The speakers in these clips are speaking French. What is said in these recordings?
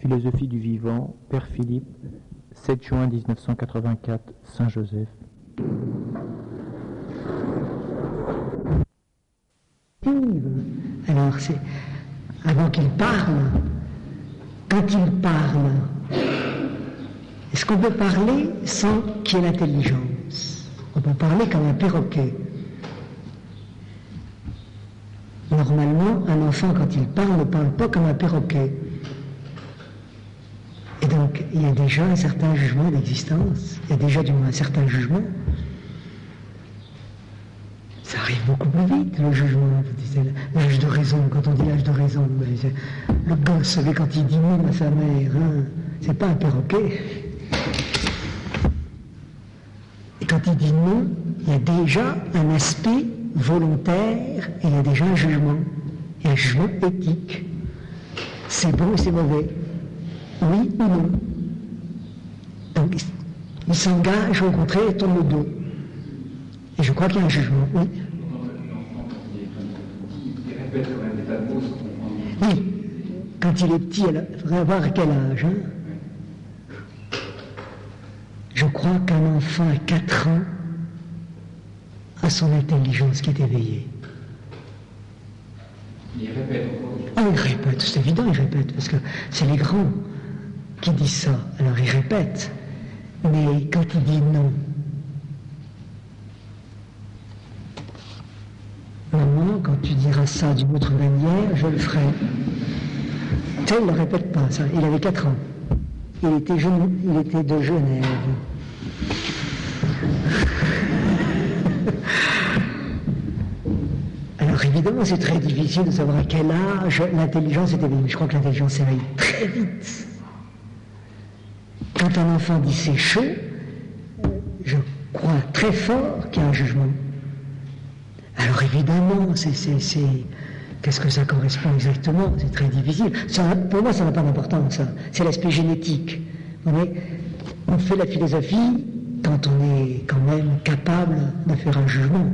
Philosophie du vivant, Père Philippe, 7 juin 1984, Saint-Joseph. Alors, c'est avant qu'il parle, quand il parle, est-ce qu'on peut parler sans qu'il y ait l'intelligence? On peut parler comme un perroquet. Normalement, un enfant, quand il parle, ne parle pas comme un perroquet. Et donc, il y a déjà un certain jugement d'existence, il y a déjà du moins un certain jugement. Ça arrive beaucoup plus vite, le jugement. Vous disiez, l'âge de raison, quand on dit l'âge de raison, le gosse, vous savez, quand il dit non à sa mère, hein, c'est pas un perroquet. Et quand il dit non, il y a déjà un aspect volontaire et il y a déjà un jugement. Et un jugement éthique. C'est bon et c'est mauvais. Oui ou non. Donc, il s'engage, au contraire, il tourne le dos. Et je crois qu'il y a un jugement, oui. Oui, quand il est petit, il faudrait voir à quel âge. Hein. Je crois qu'un enfant à 4 ans a son intelligence qui est éveillée. Il répète. Ah, il répète, c'est évident, il répète, parce que c'est les grands qui disent ça. Alors il répète, mais quand il dit non, maman, quand tu diras ça d'une autre manière, je le ferai. Ça, il ne le répète pas, ça. Il avait 4 ans. Il était de Genève. Alors évidemment, c'est très difficile de savoir à quel âge l'intelligence est éveillée. Je crois que l'intelligence s'éveille très vite. Quand un enfant dit c'est chaud, je crois très fort qu'il y a un jugement. Alors évidemment, qu'est-ce que ça correspond exactement? C'est très difficile. Ça, pour moi, ça n'a pas d'importance. Ça. C'est l'aspect génétique. On fait la philosophie quand on est quand même capable de faire un jugement.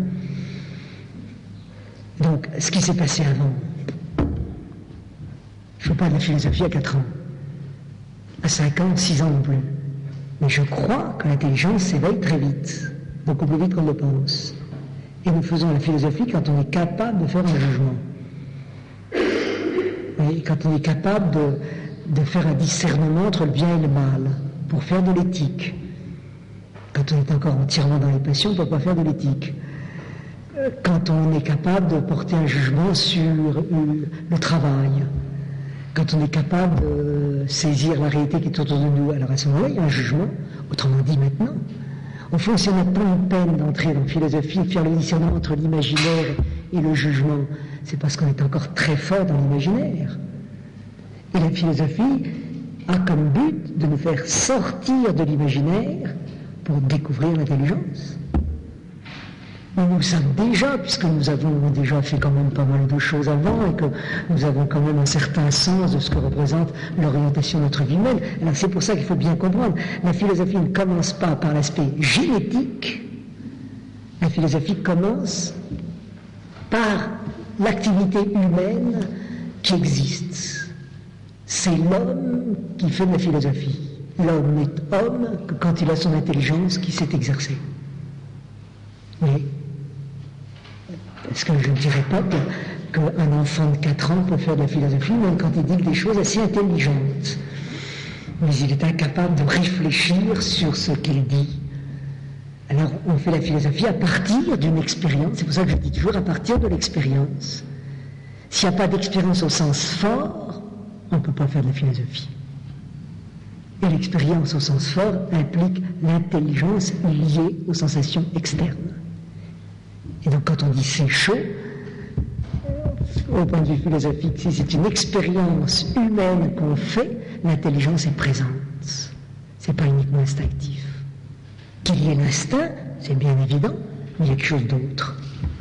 Donc, ce qui s'est passé avant, je ne fais pas de la philosophie à 4 ans, à 5 ans, 6 ans non plus. Mais je crois que l'intelligence s'éveille très vite, beaucoup plus vite qu'on le pense. Et nous faisons la philosophie quand on est capable de faire un jugement. Et quand on est capable de faire un discernement entre le bien et le mal, pour faire de l'éthique. Quand on est encore entièrement dans les passions, on ne peut pas faire de l'éthique. Quand on est capable de porter un jugement sur le travail, quand on est capable de saisir la réalité qui est autour de nous, alors à ce moment-là, il y a un jugement. Autrement dit, maintenant, au fond, si on n'a pas une peine d'entrer dans la philosophie et de faire le discernement entre l'imaginaire et le jugement, c'est parce qu'on est encore très fort dans l'imaginaire. Et la philosophie a comme but de nous faire sortir de l'imaginaire pour découvrir l'intelligence. Mais nous sommes déjà, puisque nous avons déjà fait quand même pas mal de choses avant et que nous avons quand même un certain sens de ce que représente l'orientation de notre vie humaine. Alors c'est pour ça qu'il faut bien comprendre. La philosophie ne commence pas par l'aspect génétique. La philosophie commence par l'activité humaine qui existe. C'est l'homme qui fait de la philosophie. L'homme n'est homme que quand il a son intelligence qui s'est exercée. Oui. Est-ce que je ne dirais pas qu'un enfant de 4 ans peut faire de la philosophie, même quand il dit des choses assez intelligentes. Mais il est incapable de réfléchir sur ce qu'il dit. Alors, on fait la philosophie à partir d'une expérience. C'est pour ça que je dis toujours à partir de l'expérience. S'il n'y a pas d'expérience au sens fort, on ne peut pas faire de la philosophie. Et l'expérience au sens fort implique l'intelligence liée aux sensations externes. Et donc quand on dit c'est chaud, au point de vue philosophique, si c'est une expérience humaine qu'on fait, l'intelligence est présente. C'est pas uniquement instinctif. Qu'il y ait l'instinct, c'est bien évident, mais il y a quelque chose d'autre.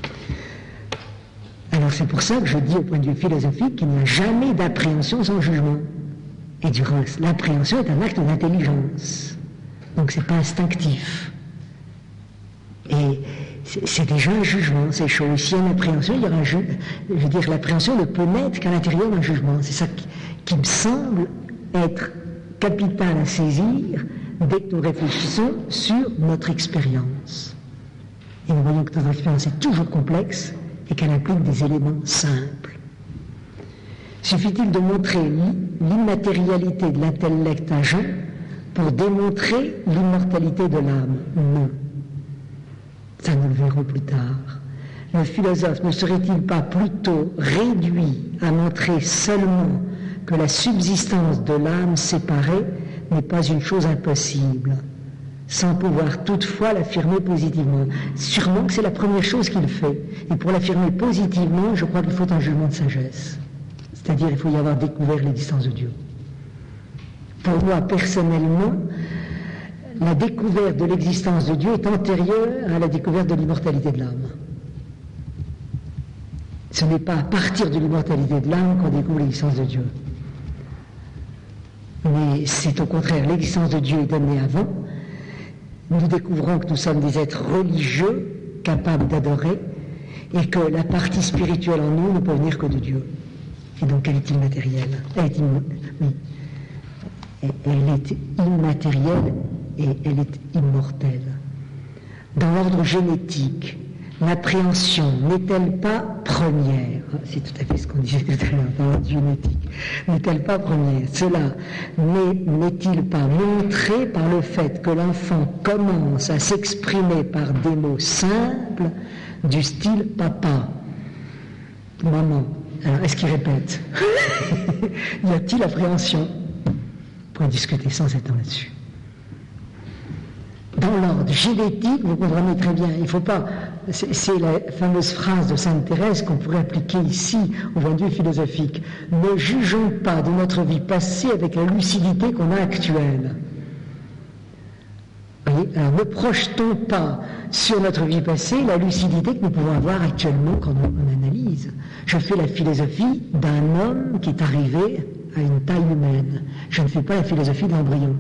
Alors c'est pour ça que je dis au point de vue philosophique qu'il n'y a jamais d'appréhension sans jugement. Et du reste, l'appréhension est un acte d'intelligence. Donc c'est pas instinctif. Et c'est déjà un jugement, c'est chaud. S'il y a une appréhension, il y aura je veux dire, l'appréhension ne peut naître qu'à l'intérieur d'un jugement. C'est ça qui me semble être capital à saisir dès que nous réfléchissons sur notre expérience. Et nous voyons que notre expérience est toujours complexe et qu'elle implique des éléments simples. Suffit-il de montrer l'immatérialité de l'intellect agent pour démontrer l'immortalité de l'âme? Non. Ça, nous le verrons plus tard. Le philosophe ne serait-il pas plutôt réduit à montrer seulement que la subsistance de l'âme séparée n'est pas une chose impossible, sans pouvoir toutefois l'affirmer positivement? Sûrement que c'est la première chose qu'il fait. Et pour l'affirmer positivement, je crois qu'il faut un jugement de sagesse. C'est-à-dire, il faut y avoir découvert l'existence de Dieu. Pour moi, personnellement, la découverte de l'existence de Dieu est antérieure à la découverte de l'immortalité de l'âme. Ce n'est pas à partir de l'immortalité de l'âme qu'on découvre l'existence de Dieu. Mais c'est au contraire, l'existence de Dieu est donnée avant. Nous découvrons que nous sommes des êtres religieux, capables d'adorer, et que la partie spirituelle en nous ne peut venir que de Dieu. Et donc elle est immatérielle. Elle est immatérielle et elle est immortelle. Dans l'ordre génétique, l'appréhension n'est-elle pas première? C'est tout à fait ce qu'on disait tout à l'heure dans l'ordre génétique. N'est-elle pas première? Cela n'est-il pas montré par le fait que l'enfant commence à s'exprimer par des mots simples du style papa, maman? Alors, est-ce qu'il répète? Y a-t-il appréhension? On pourrait discuter sans étendre là-dessus. Dans l'ordre génétique, vous comprenez très bien, il ne faut pas... C'est la fameuse phrase de Sainte Thérèse qu'on pourrait appliquer ici, au point de vue philosophique. Ne jugeons pas de notre vie passée avec la lucidité qu'on a actuelle. Voyez, alors ne projetons pas sur notre vie passée la lucidité que nous pouvons avoir actuellement quand on analyse. Je fais la philosophie d'un homme qui est arrivé à une taille humaine. Je ne fais pas la philosophie de l'embryon.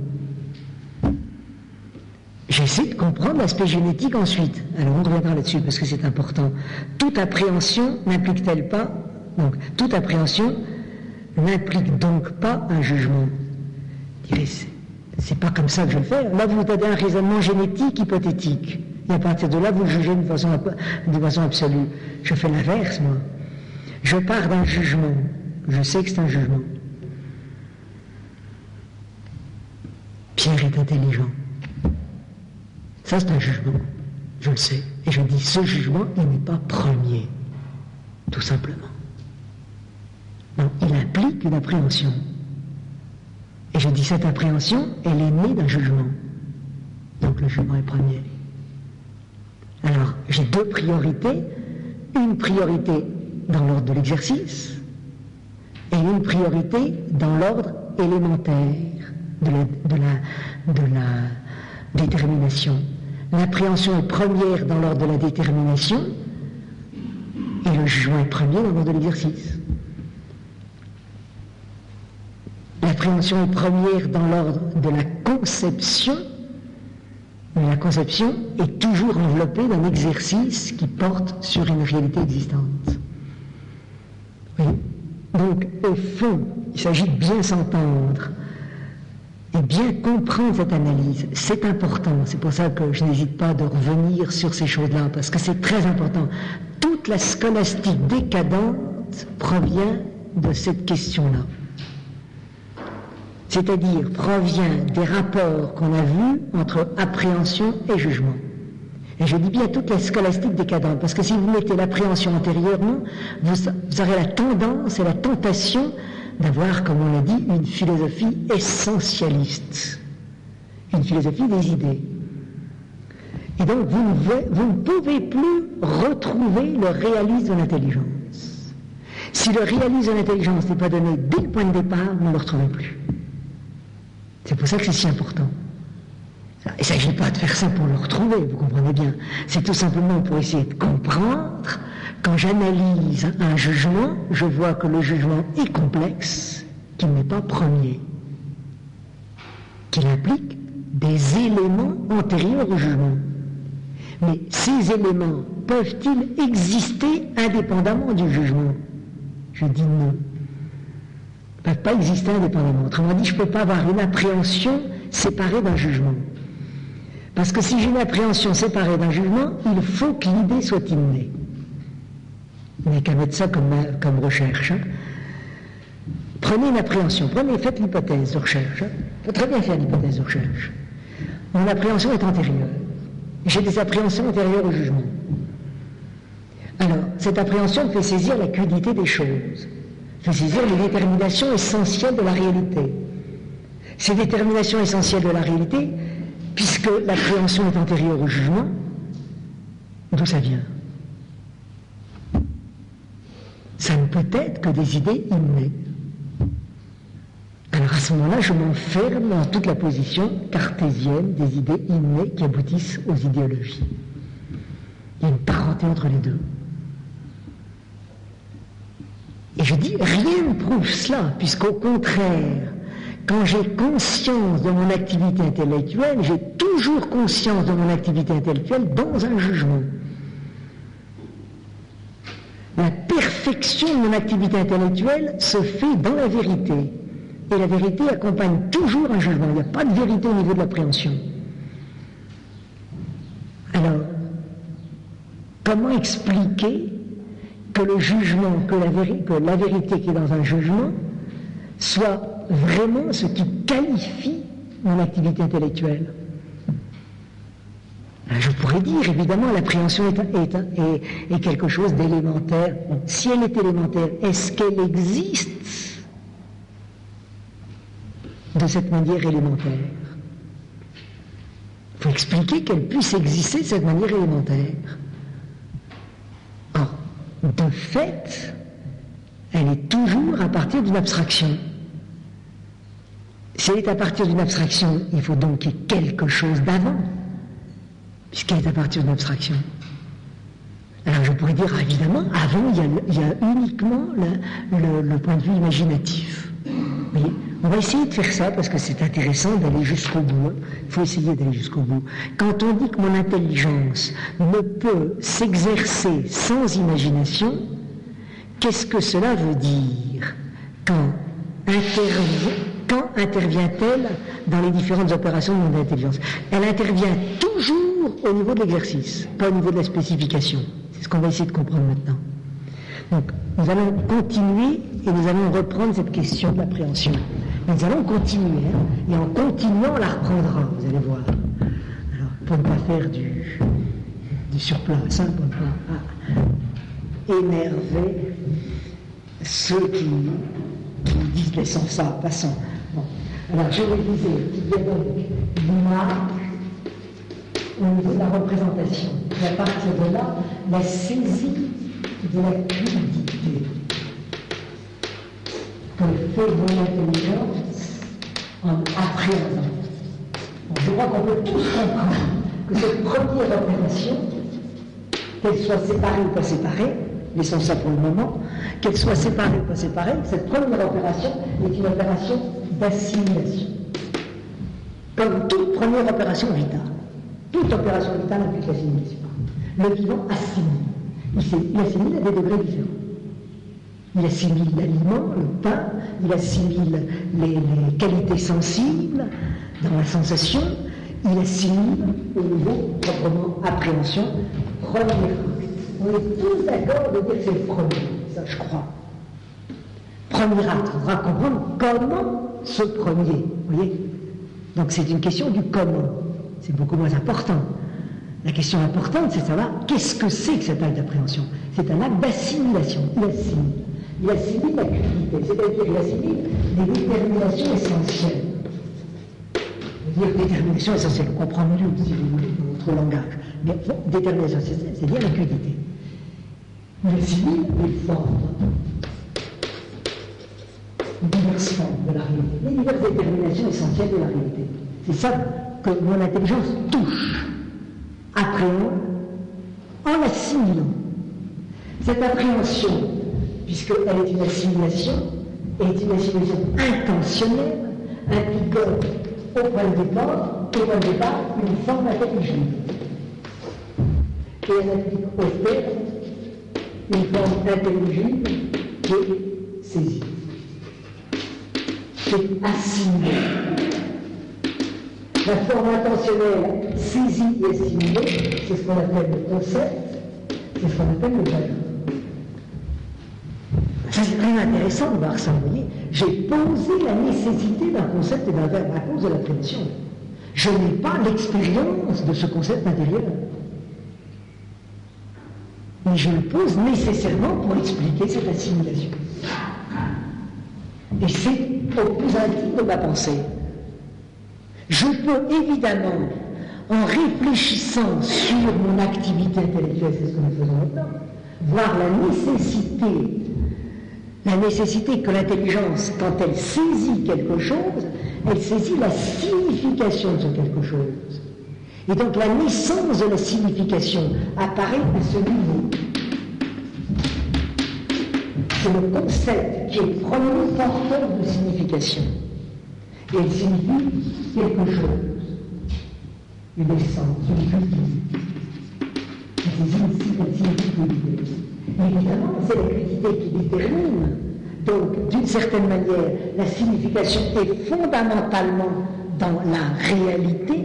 J'essaie de comprendre l'aspect génétique ensuite. Alors on reviendra là-dessus parce que c'est important. Toute appréhension n'implique-t-elle pas, donc toute appréhension n'implique donc pas un jugement? Je dirais, c'est pas comme ça que je le fais. Là vous avez un raisonnement génétique hypothétique. Et à partir de là vous jugez de façon absolue. Je fais l'inverse moi. Je pars d'un jugement. Je sais que c'est un jugement. Pierre est intelligent. Ça, c'est un jugement. Je le sais. Et je dis, ce jugement, il n'est pas premier. Tout simplement. Non, il implique une appréhension. Et je dis, cette appréhension, elle est née d'un jugement. Donc le jugement est premier. Alors, j'ai deux priorités. Une priorité dans l'ordre de l'exercice et une priorité dans l'ordre élémentaire de la détermination. L'appréhension est première dans l'ordre de la détermination et le jugement est premier dans l'ordre de l'exercice. L'appréhension est première dans l'ordre de la conception, mais la conception est toujours enveloppée d'un exercice qui porte sur une réalité existante. Oui. Donc, au fond, il s'agit de bien s'entendre et bien comprendre cette analyse. C'est important, c'est pour ça que je n'hésite pas de revenir sur ces choses-là, parce que c'est très important. Toute la scolastique décadente provient de cette question-là. C'est-à-dire provient des rapports qu'on a vus entre appréhension et jugement. Et je dis bien toute la scolastique décadente, parce que si vous mettez l'appréhension antérieurement, vous aurez la tendance et la tentation d'avoir, comme on l'a dit, une philosophie essentialiste, une philosophie des idées. Et donc vous ne pouvez plus retrouver le réalisme de l'intelligence. Si le réalisme de l'intelligence n'est pas donné dès le point de départ, vous ne le retrouvez plus. C'est pour ça que c'est si important. Il ne s'agit pas de faire ça pour le retrouver, vous comprenez bien. C'est tout simplement pour essayer de comprendre. Quand j'analyse un jugement, je vois que le jugement est complexe, qu'il n'est pas premier, qu'il implique des éléments antérieurs au jugement. Mais ces éléments peuvent-ils exister indépendamment du jugement? Je dis non. ne peuvent pas exister indépendamment. Autrement dit, je ne peux pas avoir une appréhension séparée d'un jugement. Parce que si j'ai une appréhension séparée d'un jugement, il faut que l'idée soit innée. Il n'y a qu'à mettre ça comme recherche. Hein. Prenez une appréhension, faites l'hypothèse de recherche. Il faut très bien faire l'hypothèse de recherche. Mon appréhension est antérieure. J'ai des appréhensions antérieures au jugement. Alors, cette appréhension me fait saisir la quiddité des choses, fait saisir les déterminations essentielles de la réalité. Ces déterminations essentielles de la réalité, puisque l'appréhension est antérieure au jugement, d'où ça vient? Ça ne peut être que des idées innées. Alors à ce moment-là, je m'enferme dans toute la position cartésienne des idées innées qui aboutissent aux idéologies. Il y a une parenté entre les deux. Et je dis, rien ne prouve cela, puisqu'au contraire, quand j'ai conscience de mon activité intellectuelle, j'ai toujours conscience de mon activité intellectuelle dans un jugement. La perfection de mon activité intellectuelle se fait dans la vérité. Et la vérité accompagne toujours un jugement. Il n'y a pas de vérité au niveau de l'appréhension. Alors, comment expliquer que le jugement, que la vérité qui est dans un jugement soit vraiment ce qui qualifie mon activité intellectuelle? Alors, je pourrais dire, évidemment, l'appréhension est quelque chose d'élémentaire. Bon, si elle est élémentaire, est-ce qu'elle existe de cette manière élémentaire? Il faut expliquer qu'elle puisse exister de cette manière élémentaire. Or, de fait, elle est toujours à partir d'une abstraction. Si elle est à partir d'une abstraction, il faut donc qu'il y ait quelque chose d'avant, puisqu'elle est à partir d'une abstraction. Alors je pourrais dire, évidemment, avant, il y a uniquement le point de vue imaginatif. Vous voyez, on va essayer de faire ça parce que c'est intéressant d'aller jusqu'au bout. Hein. Il faut essayer d'aller jusqu'au bout. Quand on dit que mon intelligence ne peut s'exercer sans imagination, qu'est-ce que cela veut dire? Quand intervient-elle dans les différentes opérations de mon intelligence? Elle intervient toujours au niveau de l'exercice, pas au niveau de la spécification. C'est ce qu'on va essayer de comprendre maintenant. Donc, nous allons continuer et nous allons reprendre cette question de l'appréhension. Nous allons continuer, hein, et en continuant, on la reprendra, vous allez voir. Alors, pour ne pas faire du surplace, hein, pour ne pas énerver ceux qui disent laissons ça, passons. Bon. Alors, je vous disais qu'il y a donc l'image au niveau de la représentation. Et à partir de là, la saisie de la quiddité que fait mon intelligence en appréhendant. Bon, je crois qu'on peut tous comprendre que cette première opération, qu'elle soit séparée ou pas séparée, laissons ça pour le moment, qu'elle soit séparée ou pas séparée, cette première opération est une opération d'assimilation. Comme toute première opération vitale. Toute opération vitale implique l'assimilation. Le vivant assimile. Il assimile à des degrés différents. Il assimile l'aliment, le pain, il assimile les qualités sensibles dans la sensation, il assimile au niveau proprement appréhension, premier acte. On est tous d'accord de dire que c'est le premier, ça je crois. Premier acte, il faudra comprendre comment ce premier, vous voyez. Donc c'est une question du comment, c'est beaucoup moins important. La question importante, c'est de savoir qu'est-ce que c'est que cet acte d'appréhension. C'est un acte d'assimilation, il assimile. Il assimile la quiddité, c'est-à-dire il assimile des déterminations essentielles. C'est-à-dire détermination essentielle, on comprend mieux, si vous voulez, dans votre langage. Mais détermination essentielle, c'est-à-dire la quiddité. Il assimile les formes, diverses formes de la réalité, les diverses déterminations essentielles de la réalité. C'est ça que mon intelligence touche, appréhende, en l'assimilant. Cette appréhension, puisqu'elle est une assimilation intentionnelle, impliquant au point de départ, une forme intelligible. Et elle implique au terme une forme intelligible qui est saisie. j'ai assimilé. La forme intentionnelle saisie et assimilée, c'est ce qu'on appelle le concept, c'est ce qu'on appelle le verbe. Ça, c'est très intéressant de voir ça, vous voyez. J'ai posé la nécessité d'un concept et d'un verbe à cause de la prédiction. Je n'ai pas l'expérience de ce concept intérieur. Mais je le pose nécessairement pour expliquer cette assimilation. Et c'est au plus intime de ma pensée. Je peux évidemment, en réfléchissant sur mon activité intellectuelle, c'est ce que nous faisons maintenant, voir la nécessité que l'intelligence, quand elle saisit quelque chose, elle saisit la signification de ce quelque chose. Et donc la naissance de la signification apparaît à ce niveau. C'est le concept qui est premier porteur de signification. Et elle signifie quelque chose. Une essence, une crudité. C'est ici qu'elle signifie l'idée. Évidemment, c'est la crudité qui détermine. Donc, d'une certaine manière, la signification est fondamentalement dans la réalité.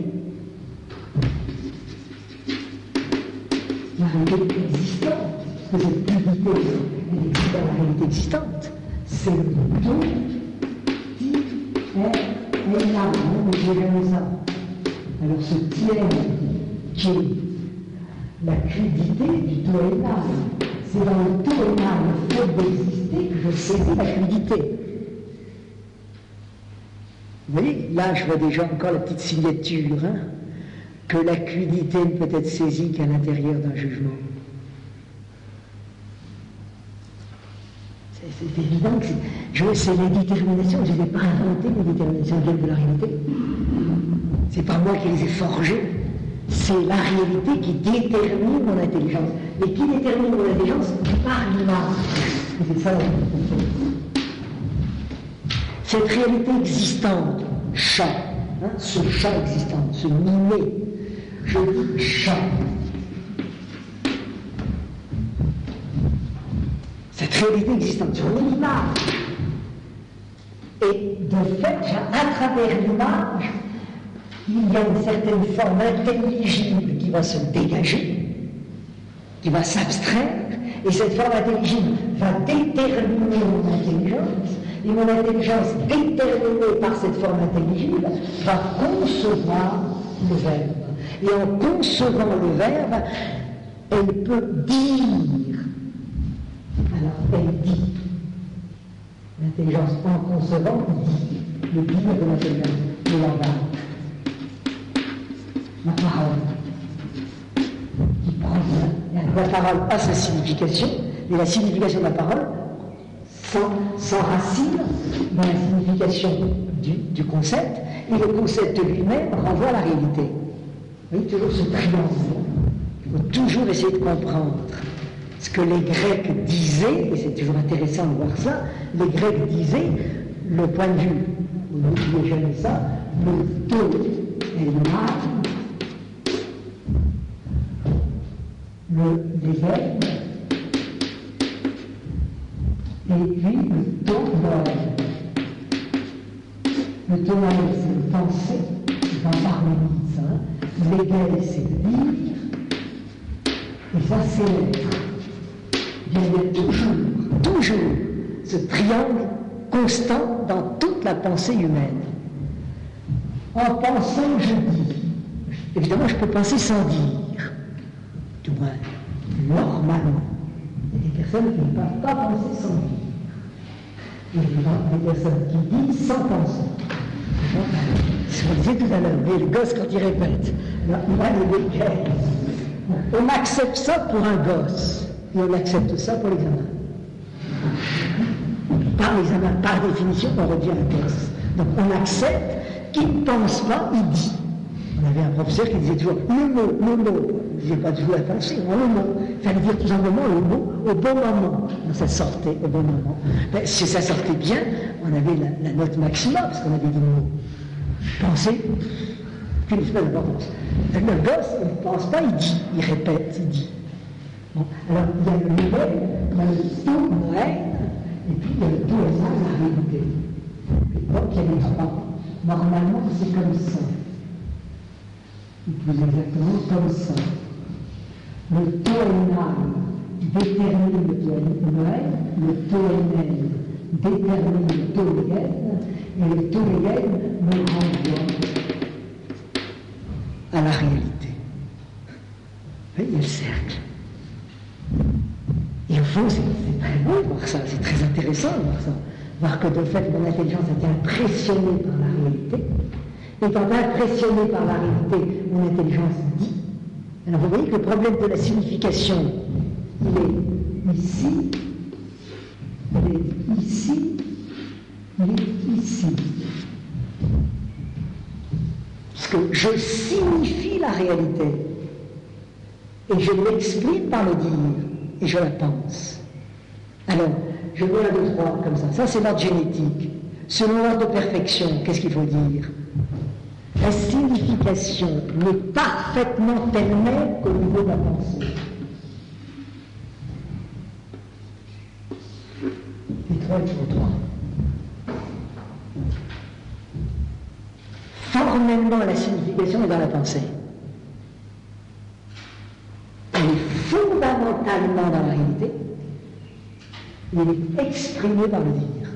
La réalité existante, parce que cette crudité, elle existe dans la réalité existante. C'est le tout qui est là, on dirait ça. Alors ce tiers qui est la crudité du tout est là. C'est dans le tout est là, le fait d'exister, que je saisis la crudité. Vous voyez, là je vois déjà encore la petite signature, hein, que la crudité ne peut être saisie qu'à l'intérieur d'un jugement. C'est évident que c'est les déterminations, je n'ai pas inventé les déterminations de la réalité. C'est pas moi qui les ai forgées, c'est la réalité qui détermine mon intelligence. Et qui détermine mon intelligence par l'image. C'est ça la réalité. Cette réalité existante, chat, hein, ce chat existant, ce miné, je dis chat. Cette réalité existante sur l'image. Et de fait, à travers l'image, il y a une certaine forme intelligible qui va se dégager, qui va s'abstraire, et cette forme intelligible va déterminer mon intelligence, et mon intelligence, déterminée par cette forme intelligible, va concevoir le verbe. Et en concevant le verbe, elle peut dire. Alors, elle dit. L'intelligence, en concevant, dit. Le dire de l'intelligence, le langage. La parole. Qui prend la parole a sa signification, et la signification de la parole s'enracine dans la signification du concept, et le concept lui-même renvoie à la réalité. Vous voyez, toujours ce triangle. Il faut toujours essayer de comprendre ce que les Grecs disaient, et c'est toujours intéressant de voir ça, les Grecs disaient, le point de vue, vous n'oubliez jamais ça, le dos et le mal, les verbes, et puis le tonal. Le tonal, c'est le penser, c'est en harmonie, ça. L'égal, c'est le dire, et ça, c'est l'être. Il y a toujours ce triangle constant dans toute la pensée humaine. En pensant, je dis. Évidemment, je peux penser sans dire. Du moins, normalement. Il y a des personnes qui ne peuvent pas penser sans dire. Il y a des personnes qui disent sans penser. Ce qu'on disait tout à l'heure, mais le gosse quand il répète, alors, moi, on accepte ça pour un gosse. Et on accepte ça pour l'examen. Par l'examen, par définition, on revient à un gosse. Donc on accepte qu'il ne pense pas, il dit. On avait un professeur qui disait toujours le mot. Il ne disait pas toujours la pensée, le mot. Il fallait dire tout simplement le mot au bon moment. Donc, ça sortait au bon moment. Mais si ça sortait bien, on avait la note maximum, parce qu'on avait dit le mot. Penser, quelle espèce d'importance. Le gosse, il ne pense pas, il dit, il répète, il dit. Bon, alors, il y a le modèle, il y a le tout moelle, et puis il y a le tout la réalité. Donc, il y a Normalement, c'est comme ça. Ou plus exactement, comme ça. Le taux détermine le taux N, le taux N détermine le taux N, et le taux N me renvoie à la réalité. Vous voyez le cercle. Et au fond, c'est très beau de voir ça, c'est très intéressant de voir ça. Voir que de fait, mon intelligence a été impressionnée par la réalité. Étant impressionnée par la réalité, mon intelligence dit. Alors vous voyez que le problème de la signification, il est ici, il est ici, il est ici. Parce que je signifie la réalité, et je l'exprime par le dire, et je la pense. Alors, je vois un, deux, trois, comme ça. Ça, c'est l'ordre génétique. Selon l'ordre de perfection, qu'est-ce qu'il faut dire? La signification n'est parfaitement elle-même qu'au niveau de la pensée. Les trois, il faut trois. Formellement, la signification est dans la pensée. Elle est fondamentalement dans la réalité, mais elle est exprimée par le dire.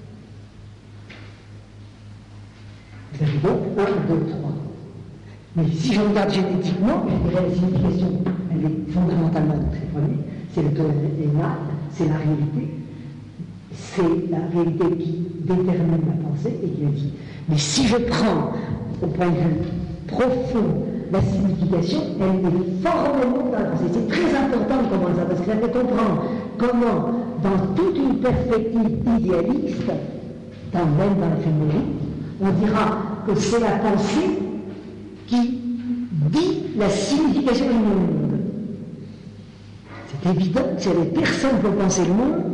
Vous avez donc 1, 2, 3. Mais si je regarde génétiquement, je dirais la signification, elle est fondamentalement dans cette première, c'est le taux énal, c'est la réalité. C'est la réalité qui détermine ma pensée et qui le dit. Mais si je prends, au point de vue profond, la signification, elle est formellement dans la pensée. C'est très important de comprendre ça, parce que ça fait comprendre comment, dans toute une perspective idéaliste, même dans la féminisme, on dira que c'est la pensée qui dit la signification du monde. C'est évident que s'il y avait personne pour penser le monde,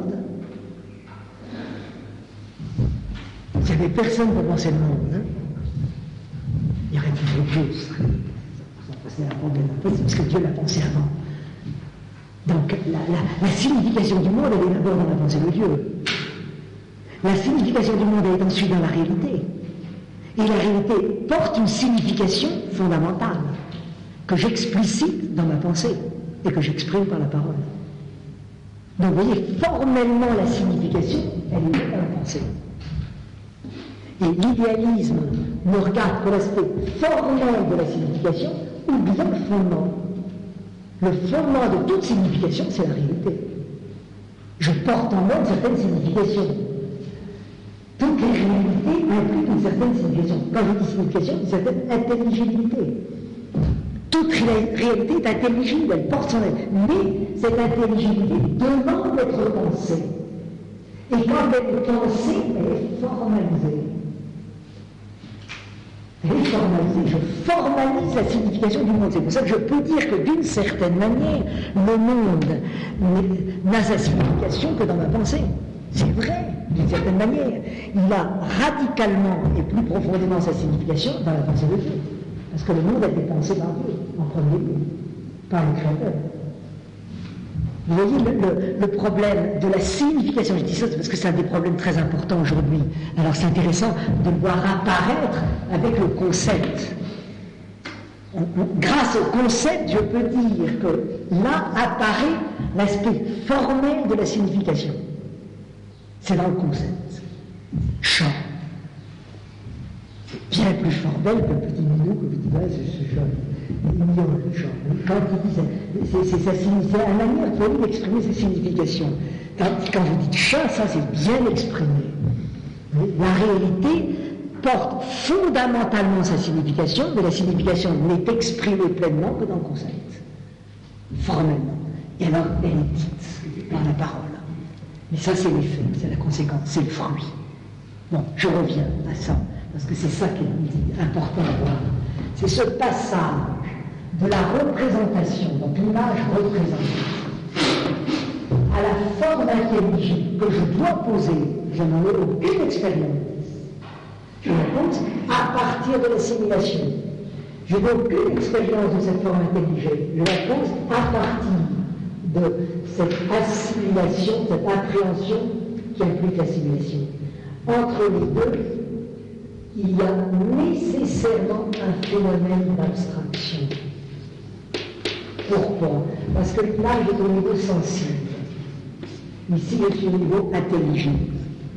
s'il n'y avait personne pour penser le monde, il n'y aurait plus de Dieu. C'est un problème, parce que Dieu l'a pensé avant. Donc la signification du monde, elle est d'abord dans la pensée de Dieu. La signification du monde, elle est ensuite dans la réalité. Et la réalité porte une signification fondamentale que j'explicite dans ma pensée et que j'exprime par la parole. Donc vous voyez, formellement la signification, elle est dans la pensée. Et l'idéalisme ne regarde que l'aspect formel de la signification ou bien le fondement. Le fondement de toute signification, c'est la réalité. Je porte en moi une certaine signification. Toutes les réalités impliquent une certaine signification. Quand je dis signification, une certaine intelligibilité. Toute réalité est intelligible, elle porte son être. Mais cette intelligibilité demande d'être pensée. Et quand elle est pensée, elle est formalisée. Elle est formalisée. Je formalise la signification du monde. C'est pour ça que je peux dire que d'une certaine manière, le monde n'a sa signification que dans ma pensée. C'est vrai, d'une certaine manière. Il a radicalement et plus profondément sa signification dans la pensée de Dieu. Parce que le monde a été pensé par Dieu, en premier lieu, par le Créateur. Vous voyez le problème de la signification, je dis ça parce que c'est un des problèmes très importants aujourd'hui. Alors c'est intéressant de le voir apparaître avec le concept. Grâce au concept, je peux dire que là apparaît l'aspect formel de la signification. C'est dans le concept. Chant. C'est bien plus formel que le petit minou, que le petit vase, ce chant. Le chant. Quand il dit c'est sa manière pour lui d'exprimer sa signification. Quand vous dites chant, ça c'est bien exprimé. La réalité porte fondamentalement sa signification, mais la signification n'est exprimée pleinement que dans le concept. Formellement. Et alors, elle est dite par la parole. Mais ça, c'est l'effet, c'est la conséquence, c'est le fruit. Bon, je reviens à ça, parce que c'est ça qui est important à voir. C'est ce passage de la représentation, donc l'image représentée, à la forme intelligible que je dois poser. Je n'en ai aucune expérience. Je la pose à partir de l'assimilation. Je n'ai aucune expérience de cette forme intelligible. Je la pose à partir de cette assimilation, cette appréhension qui implique l'assimilation. Entre les deux, il y a nécessairement un phénomène d'abstraction. Pourquoi? Parce que l'image est au niveau sensible. Ici, je suis au niveau intelligible.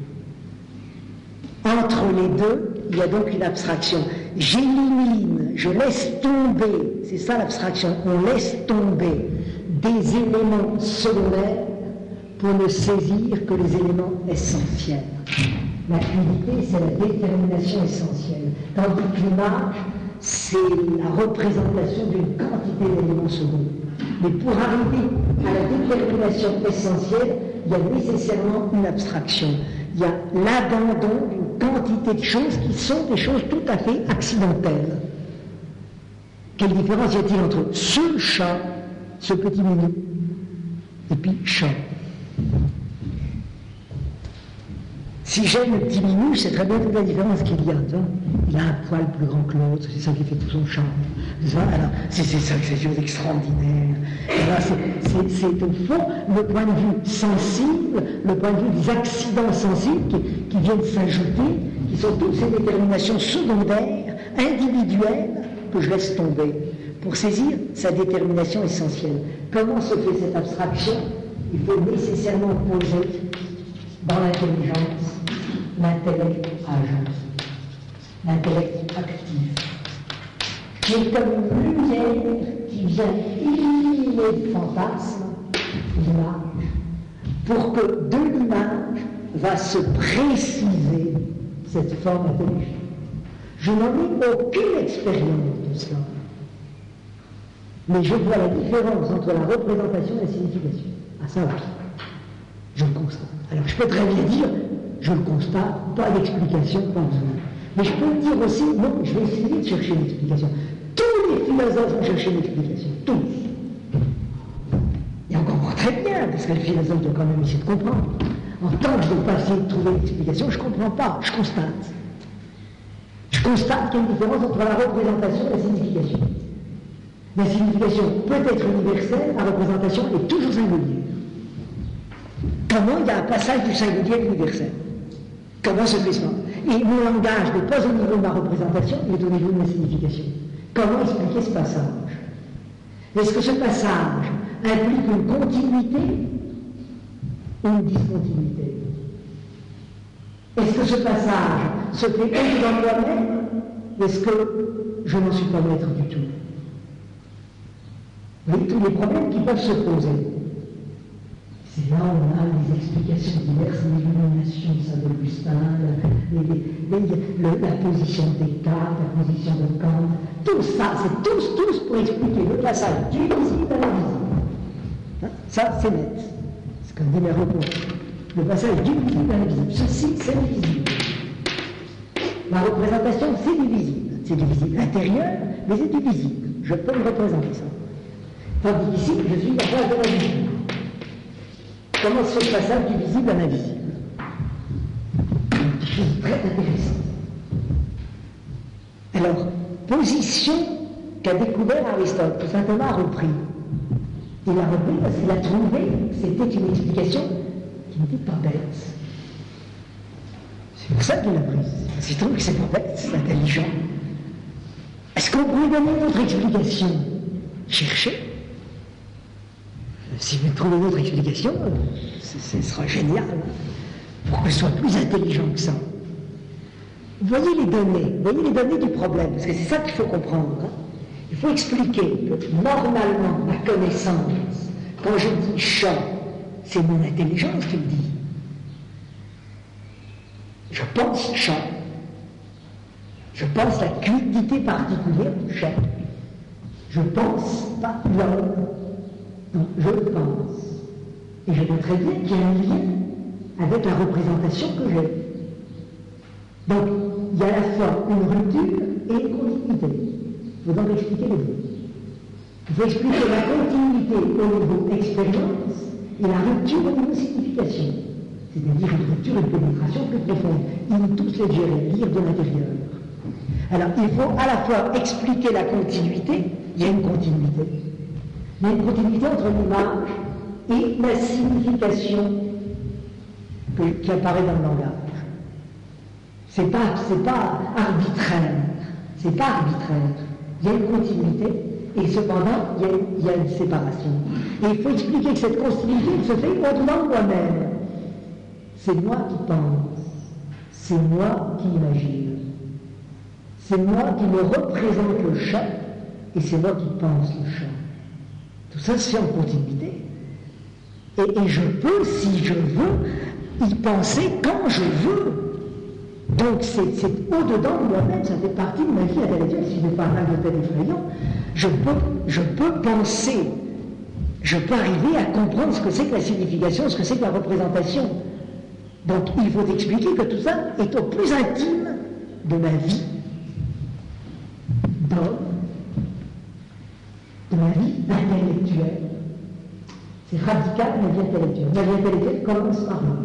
Entre les deux, il y a donc une abstraction. J'élimine, je laisse tomber, c'est ça l'abstraction, on laisse tomber des éléments secondaires pour ne saisir que les éléments essentiels. La fluidité, c'est la détermination essentielle, tandis que l'image, c'est la représentation d'une quantité d'éléments secondaires. Mais pour arriver à la détermination essentielle, il y a nécessairement une abstraction. Il y a l'abandon d'une quantité de choses qui sont des choses tout à fait accidentelles. Quelle différence y a-t-il entre ce chat, ce petit minou, et puis chat? Si j'aime le petit minou, c'est très bien toute la différence qu'il y a. Tu vois, il a un poil plus grand que l'autre, c'est ça qui fait tout son charme. Alors, c'est ça, c'est chose extraordinaire. C'est au fond le point de vue sensible, le point de vue des accidents sensibles qui viennent s'ajouter, qui sont toutes ces déterminations secondaires, individuelles, que je laisse tomber, pour saisir sa détermination essentielle. Comment se fait cette abstraction? Il faut nécessairement poser dans l'intelligence l'intellect agent, l'intellect actif, qui est comme une lumière qui vient illuminer le fantasme, l'image, pour que de l'image va se préciser cette forme intelligente. Je n'en ai aucune expérience de cela, mais je vois la différence entre la représentation et la signification. Ah ça oui, je le constate. Alors je peux très bien dire, je le constate, pas d'explication, pas besoin. Mais je peux dire aussi, non, je vais essayer de chercher une explication. Tous les philosophes vont chercher une explication, tous. Et on comprend très bien, parce que le philosophe doit quand même essayer de comprendre. En tant que je ne vais pas essayer de trouver une explication, je ne comprends pas, je constate. Je constate qu'il y a une différence entre la représentation et la signification. La signification peut être universelle, la représentation est toujours singulière. Comment il y a un passage du singulier à l'universel? Comment se fait cela? Et mon langage n'est pas au niveau de ma représentation, il est au niveau de ma signification. Comment expliquer ce passage? Est-ce que ce passage implique une continuité ou une discontinuité? Est-ce que ce passage se fait dans moi-même? Est-ce que je n'en suis pas maître du tout? Vous voyez tous les problèmes qui peuvent se poser. C'est là où on a les explications diverses, l'illumination de Saint-Augustin, la position de Descartes, la position de Kant, tout ça, c'est tous pour expliquer le passage du visible à l'invisible. Hein? Ça, c'est net. C'est comme dit Merleau-Ponty. Le passage du visible à l'invisible. Ceci, c'est le visible. La représentation, c'est du visible. C'est du visible intérieur, mais c'est du visible. Je peux me représenter ça. Tandis qu'ici, je suis la place de l'invisible. Comment se fait le passage du visible à l'invisible? Quelque chose de très intéressant. Alors, position qu'a découvert Aristote, que saint Thomas a repris. Il a repris parce qu'il a trouvé que c'était une explication qui n'était pas bête. C'est pour ça qu'il l'a prise. Parce qu'il trouve que c'est pas bête, c'est intelligent. Est-ce qu'on pourrait donner une autre explication? Cherchez. Si vous trouvez une autre explication, ce sera génial, pour que ce soit plus intelligent que ça. Voyez les données du problème, parce que c'est ça qu'il faut comprendre. Hein. Il faut expliquer que normalement, ma connaissance, quand je dis chat, c'est mon intelligence qui le dit. Je pense chat. Je pense la quidité particulière du chat. Je pense pas l'homme. Donc, je pense. Et je vois très bien qu'il y a un lien avec la représentation que j'ai. Donc, il y a à la fois une rupture et une continuité. Il faut donc expliquer les deux. Il faut expliquer la continuité au niveau expérience et la rupture au niveau signification. C'est-à-dire une rupture, une pénétration plus profonde. Ils vont tous les gérer, lire de l'intérieur. Alors, il faut à la fois expliquer la continuité, il y a une continuité. Il y a une continuité entre l'image et la signification qui apparaît dans le langage. C'est pas arbitraire. C'est pas arbitraire. Il y a une continuité et cependant il y a une séparation. Et il faut expliquer que cette continuité se fait au-delà de moi-même. C'est moi qui pense, c'est moi qui imagine, c'est moi qui me représente le chat et c'est moi qui pense le chat. Tout ça se fait en continuité. Et je peux, si je veux, y penser quand je veux. Donc c'est au-dedans de moi-même, ça fait partie de ma vie intellectuelle. Si je n'ai pas un de tel effrayant, je peux penser, je peux arriver à comprendre ce que c'est que la signification, ce que c'est que la représentation. Donc il faut expliquer que tout ça est au plus intime de ma vie d'homme, de ma vie intellectuelle. C'est radical, ma vie intellectuelle. Ma vie intellectuelle commence par là.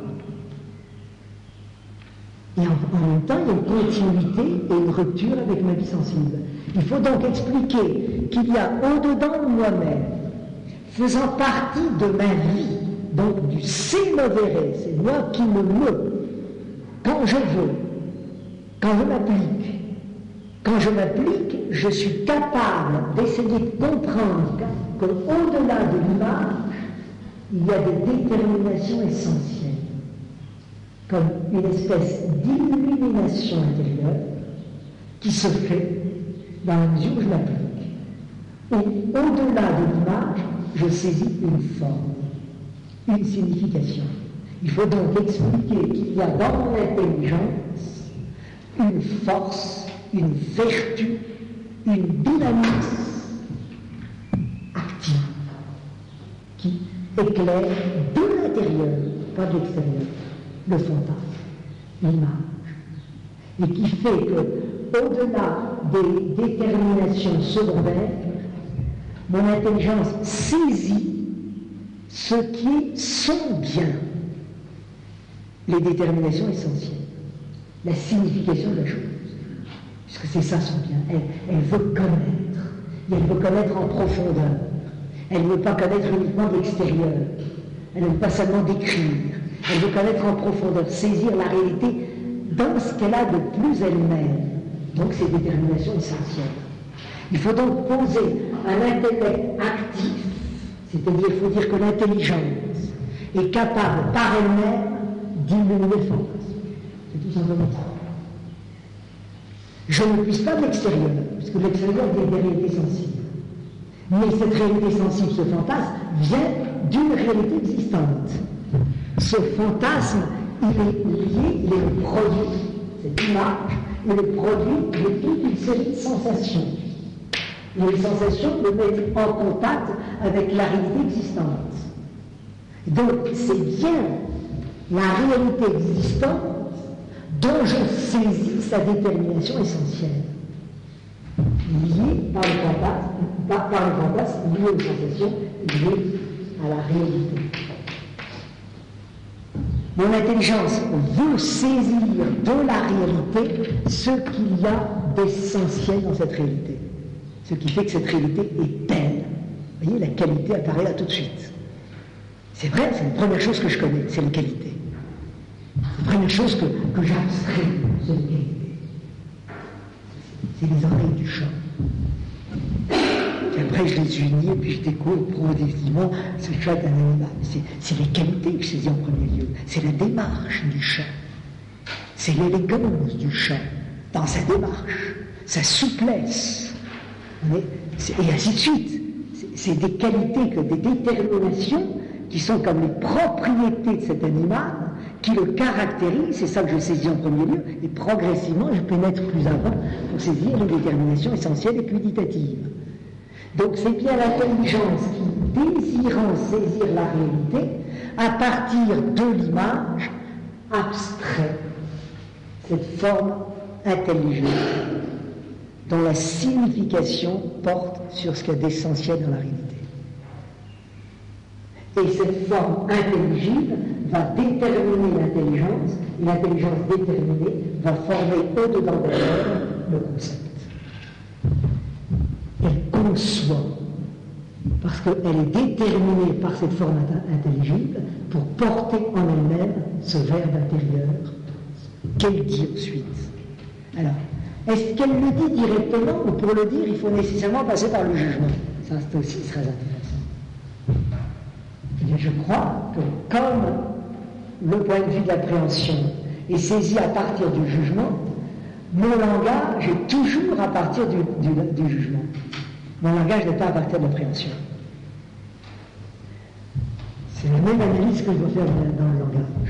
Et en même temps, il y a une continuité et une rupture avec ma vie sensible. Il faut donc expliquer qu'il y a au-dedans de moi-même, faisant partie de ma vie, donc du sémovere, c'est moi qui me quand je veux, quand je m'applique. Quand je m'applique, je suis capable d'essayer de comprendre qu'au-delà de l'image, il y a des déterminations essentielles, comme une espèce d'illumination intérieure qui se fait dans la mesure où je m'applique. Et au-delà de l'image, je saisis une forme, une signification. Il faut donc expliquer qu'il y a dans mon intelligence une force, une vertu, une dynamisme active qui éclaire de l'intérieur, pas de l'extérieur, le fantasme, l'image, et qui fait que, au-delà des déterminations secondaires, mon intelligence saisit ce qui est son bien, les déterminations essentielles, la signification de la chose, puisque c'est ça son bien. Elle veut connaître, et elle veut connaître en profondeur. Elle ne veut pas connaître uniquement de l'extérieur, elle ne veut pas seulement décrire, elle veut connaître en profondeur, saisir la réalité dans ce qu'elle a de plus elle-même. Donc c'est détermination essentielle. Il faut donc poser un intellect actif, c'est-à-dire il faut dire que l'intelligence est capable par elle-même d'illuminer le fantasme. C'est tout simplement ça. Je ne puisse pas de l'extérieur, puisque de l'extérieur il y a des réalités sensibles. Mais cette réalité sensible, ce fantasme, vient d'une réalité existante. Ce fantasme, il est lié, il est le produit, cette image, est le produit de toute une série de sensations. Et les sensations me mettent en contact avec la réalité existante. Donc c'est bien la réalité existante dont je saisis sa détermination essentielle, liée par le fantasme, liée aux sensations, liée à la réalité. Mon intelligence veut saisir de la réalité ce qu'il y a d'essentiel dans cette réalité. Ce qui fait que cette réalité est telle. Vous voyez, la qualité apparaît là tout de suite. C'est vrai, c'est la première chose que je connais, c'est la qualité. C'est la première chose que j'abstrais, c'est la qualité. C'est les oreilles du chat. Et après, je les unis et puis je découvre progressivement ce chat est un animal. C'est les qualités que je saisis en premier lieu. C'est la démarche du chat. C'est l'élégance du chat dans sa démarche, sa souplesse. Et ainsi de suite. C'est des qualités, des déterminations qui sont comme les propriétés de cet animal, qui le caractérisent, c'est ça que je saisis en premier lieu, et progressivement je pénètre plus avant pour saisir les déterminations essentielles et qualitatives. Donc c'est bien l'intelligence qui, désirant saisir la réalité, à partir de l'image, abstrait cette forme intelligente, dont la signification porte sur ce qu'il y a d'essentiel dans la réalité. Et cette forme intelligible va déterminer l'intelligence, et l'intelligence déterminée va former au-dedans d'elle le concept. Elle conçoit, parce qu'elle est déterminée par cette forme intelligible, pour porter en elle-même ce verbe intérieur, qu'elle dit ensuite. Alors, est-ce qu'elle le dit directement, ou pour le dire, il faut nécessairement passer par le jugement? Ça, c'est aussi très intéressant. Eh bien, je crois que comme le point de vue de l'appréhension est saisi à partir du jugement, mon langage est toujours à partir du jugement. Mon langage n'est pas à partir de l'appréhension. C'est la même analyse que je dois faire dans le langage.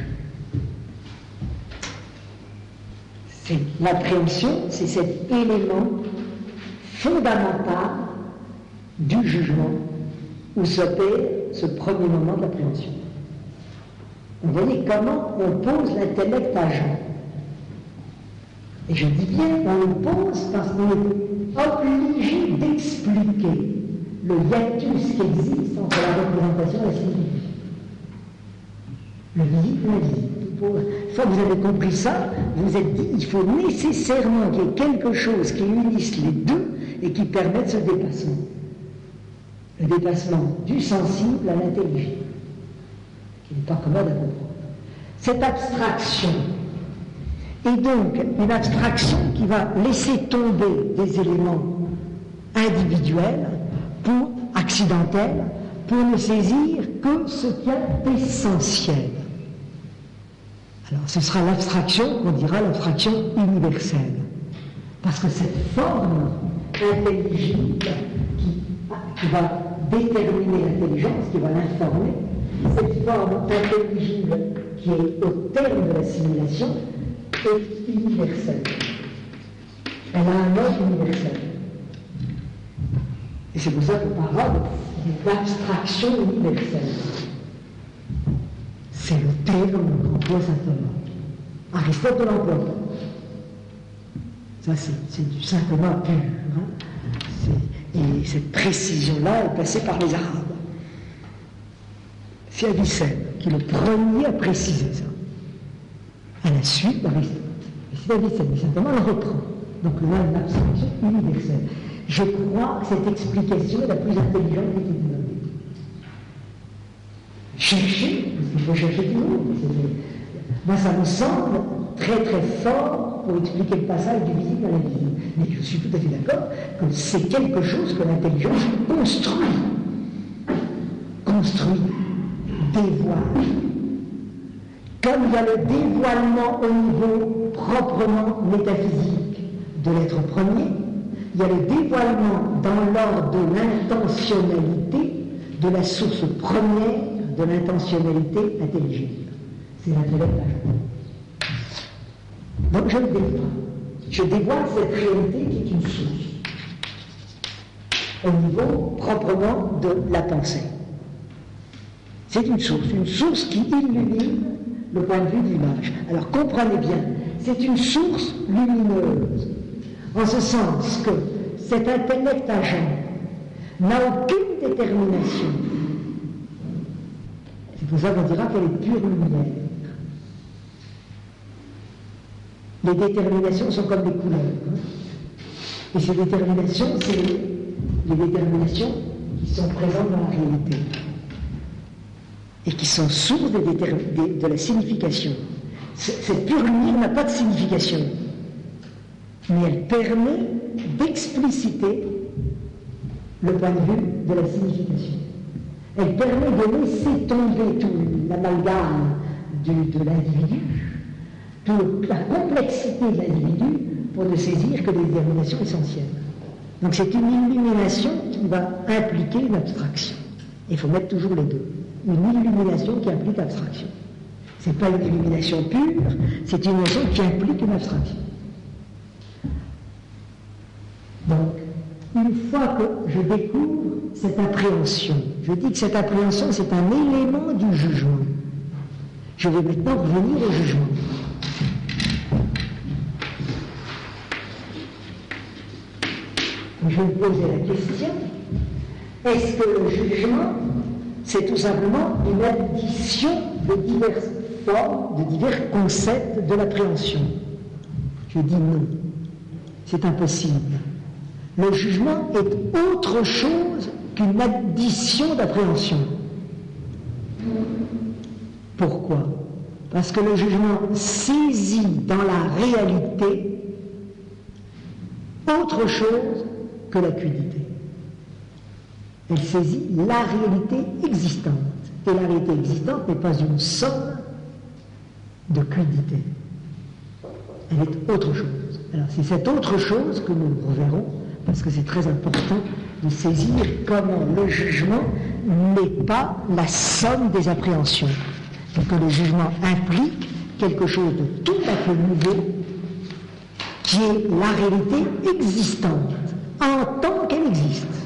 C'est l'appréhension, c'est cet élément fondamental du jugement où s'opère ce premier moment de l'appréhension. Vous voyez comment on pose l'intellect agent. Et je dis bien on le pose parce qu'on est obligé d'expliquer le hiatus qui existe entre la représentation et la signification. Le visible et l'invisible. Une fois que vous avez compris ça, vous vous êtes dit il faut nécessairement qu'il y ait quelque chose qui unisse les deux et qui permette ce dépassement. Le dépassement du sensible à l'intelligible, qui n'est pas commode à comprendre. Cette abstraction est donc une abstraction qui va laisser tomber des éléments individuels, accidentels, pour ne saisir que ce qu'il y a d'essentiel. Alors ce sera l'abstraction qu'on dira l'abstraction universelle. Parce que cette forme intelligible qui va déterminer l'intelligence, qui va l'informer, cette forme intelligible qui est au terme de l'assimilation est universelle. Elle a un mode universel. Et c'est pour ça qu'on parle d'abstraction universelle. C'est le terme qu'emploie saint Thomas. Aristote l'emploie. Ça, c'est du saint Thomas pur. Hein. Et cette précision-là est passée par les Arabes. C'est Avicenne qui est le premier à préciser ça. À la suite d'Aristote. Et c'est Avicenne, mais saint Thomas le reprend. Donc là, une abstraction universelle. Je crois que cette explication est la plus intelligente qui est donnée. Chercher, parce qu'il faut chercher toujours. Moi, ça me semble très très fort pour expliquer le passage du visible à l'invisible. Mais je suis tout à fait d'accord que c'est quelque chose que l'intelligence construit, dévoile. Comme il y a le dévoilement au niveau proprement métaphysique de l'être premier, il y a le dévoilement dans l'ordre de l'intentionnalité de la source première de l'intentionnalité intelligible. C'est l'intellect agent. Donc je le dévoile. Je dévoile cette réalité qui est une source au niveau proprement de la pensée. C'est une source qui illumine le point de vue de l'image. Alors comprenez bien, c'est une source lumineuse, en ce sens que cet intellect agent n'a aucune détermination. C'est pour ça qu'on dira qu'elle est pure lumière. Les déterminations sont comme les couleurs. Et ces déterminations, c'est les déterminations qui sont présentes dans la réalité. Et qui sont sources de la signification. Cette pure lumière n'a pas de signification. Mais elle permet d'expliciter le point de vue de la signification. Elle permet de laisser tomber tout l'amalgame de l'individu, toute la complexité de l'individu, pour ne saisir que les déterminations essentielles. Donc c'est une illumination qui va impliquer une abstraction. Il faut mettre toujours les deux. Une illumination qui implique abstraction. Ce n'est pas une illumination pure, c'est une illumination qui implique une abstraction. Donc, une fois que je découvre cette appréhension, je dis que cette appréhension, c'est un élément du jugement. Je vais maintenant revenir au jugement. Je vais me poser la question, est-ce que le jugement, c'est tout simplement une addition de diverses formes, de divers concepts de l'appréhension? Je dis non, c'est impossible. Le jugement est autre chose qu'une addition d'appréhension. Pourquoi? Parce que le jugement saisit dans la réalité autre chose que la quiddité. Elle saisit la réalité existante. Et la réalité existante n'est pas une somme de quiddité. Elle est autre chose. Alors c'est cette autre chose que nous reverrons, parce que c'est très important de saisir comment le jugement n'est pas la somme des appréhensions, et que le jugement implique quelque chose de tout à fait nouveau, qui est la réalité existante, en tant qu'elle existe.